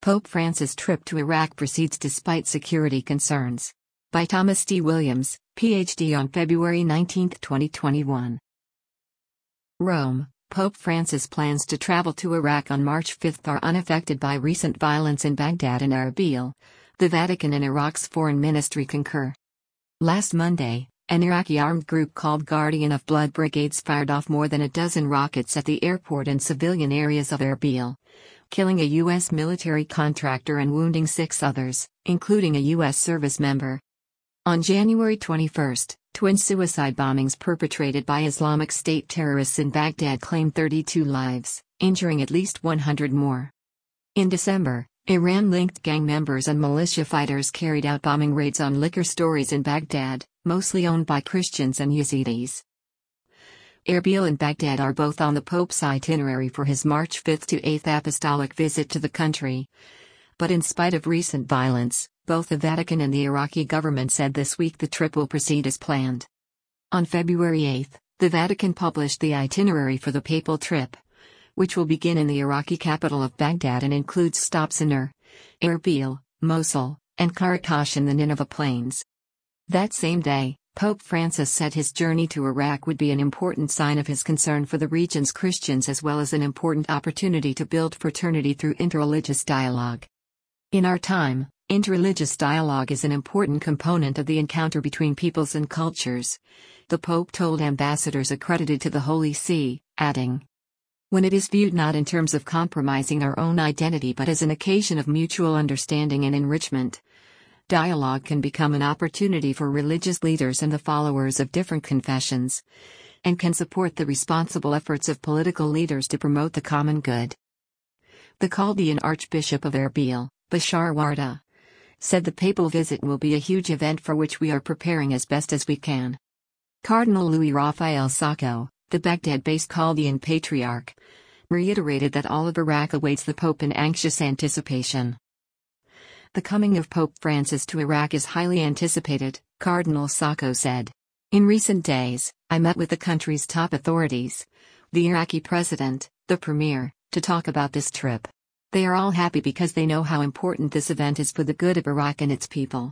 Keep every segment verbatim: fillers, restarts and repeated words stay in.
Pope Francis' trip to Iraq proceeds despite security concerns. By Thomas D. Williams, P H D on February nineteenth, twenty twenty-one. Rome. Pope Francis' plans to travel to Iraq on March fifth are unaffected by recent violence in Baghdad and Erbil. The Vatican and Iraq's foreign ministry concur. Last Monday, an Iraqi armed group called Guardian of Blood Brigades fired off more than a dozen rockets at the airport and civilian areas of Erbil, killing a U S military contractor and wounding six others, including a U S service member. On January twenty-first, twin suicide bombings perpetrated by Islamic State terrorists in Baghdad claimed thirty-two lives, injuring at least one hundred more. In December, Iran-linked gang members and militia fighters carried out bombing raids on liquor stores in Baghdad, mostly owned by Christians and Yazidis. Erbil and Baghdad are both on the Pope's itinerary for his March fifth to eighth apostolic visit to the country. But in spite of recent violence, both the Vatican and the Iraqi government said this week the trip will proceed as planned. On February eighth, the Vatican published the itinerary for the papal trip, which will begin in the Iraqi capital of Baghdad and includes stops in Ur, Erbil, Mosul, and Qaraqosh in the Nineveh Plains. That same day, Pope Francis said his journey to Iraq would be an important sign of his concern for the region's Christians as well as an important opportunity to build fraternity through interreligious dialogue. In our time, interreligious dialogue is an important component of the encounter between peoples and cultures, the Pope told ambassadors accredited to the Holy See, adding, "When it is viewed not in terms of compromising our own identity but as an occasion of mutual understanding and enrichment, dialogue can become an opportunity for religious leaders and the followers of different confessions, and can support the responsible efforts of political leaders to promote the common good." The Chaldean Archbishop of Erbil, Bashar Warda, said the papal visit will be a huge event for which we are preparing as best as we can. Cardinal Louis Raphael Sacco, the Baghdad-based Chaldean Patriarch, reiterated that all of Iraq awaits the Pope in anxious anticipation. The coming of Pope Francis to Iraq is highly anticipated, Cardinal Sacco said. In recent days, I met with the country's top authorities, the Iraqi president, the premier, to talk about this trip. They are all happy because they know how important this event is for the good of Iraq and its people.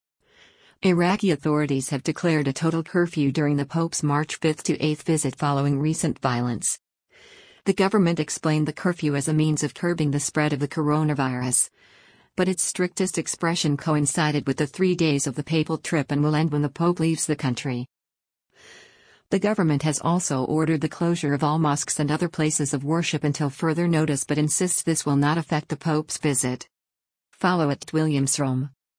Iraqi authorities have declared a total curfew during the Pope's March fifth to eighth visit following recent violence. The government explained the curfew as a means of curbing the spread of the coronavirus, but its strictest expression coincided with the three days of the papal trip and will end when the Pope leaves the country. The government has also ordered the closure of all mosques and other places of worship until further notice but insists this will not affect the Pope's visit. Follow at Williams Rome.